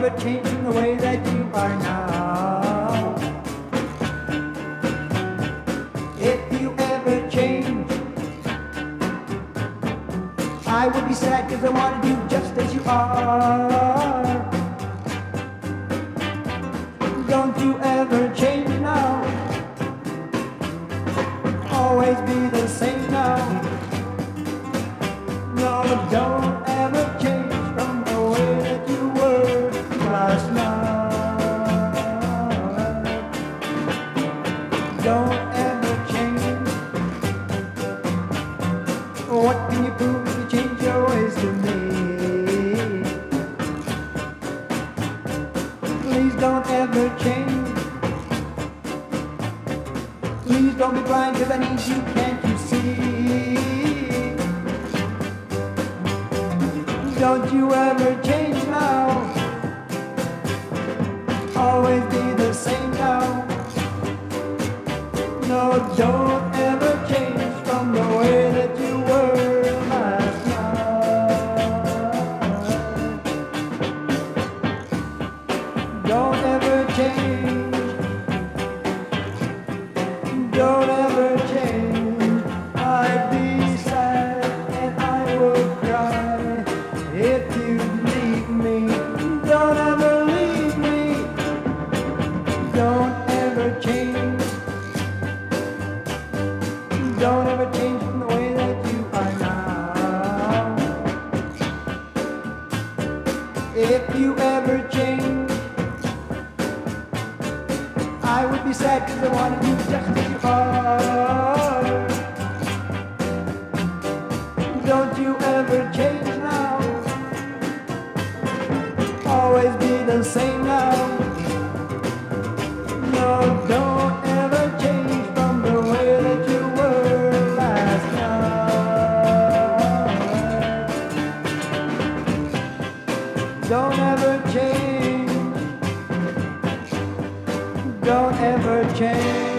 ever change from the way that you are now. If you ever change, I would be sad because I wanted you just as you are. Don't you ever change now. Always be the same now. No, don't ever change from the way that you were last night. Don't ever change. What can you prove if you change your ways to me? Please don't ever change. Please don't be blind, cause I need you, can't you see? Don't you ever change now. Always be the same now. No, don't ever change from the way that you were last night. Don't ever change. Don't ever change. I'd be sad and I would cry if you leave me. Don't ever leave me. Don't ever change. Don't ever change from the way that you are now. If you ever change, I would be sad because I wanted you just as you are. Don't you ever change now. Always be the same now. No, don't ever change from the way that you were last night. Don't ever change. Don't ever change.